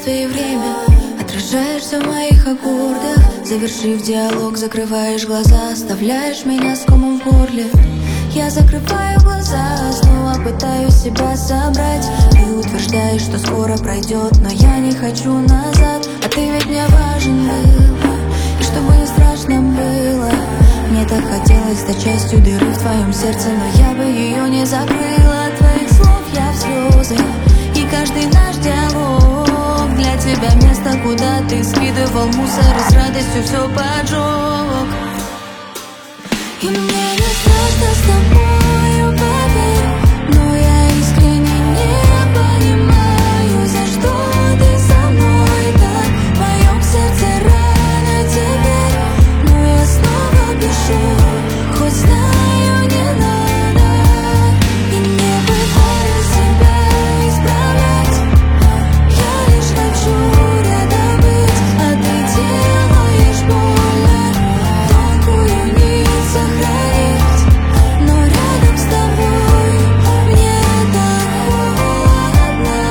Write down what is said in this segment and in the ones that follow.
и время. Отражаешься в моих аккордах. Завершив диалог, закрываешь глаза. Оставляешь меня с комом в горле. Я закрываю глаза, снова пытаюсь себя собрать. Ты утверждаешь, что скоро пройдет, но я не хочу назад. А ты ведь мне важен был, и чтобы не страшно было. Мне так хотелось стать частью дыры в твоем сердце, но я бы ее не закрыла. От твоих слов я в слезы, и каждый наш диалог для тебя место, куда ты скидывал мусор и с радостью все поджег. И мне не страшно с тобою, поверь, но я искренне не понимаю, за что ты со мной так. В моем сердце рана теперь, но я снова пишу, хоть знаю, не надо. И не пытаюсь себя исправлять, я лишь хочу рядом быть, а ты делаешь больно. Тонкую нить сохранить, но рядом с тобой мне так холодно.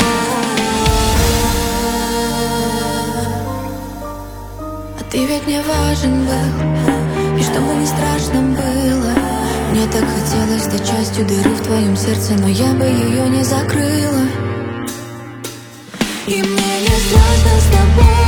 А ты ведь мне важен был, и чтобы не страшно было. Мне так хотелось стать частью дыры в твоем сердце, но я бы ее не закрыла. И мне не страшно с тобой.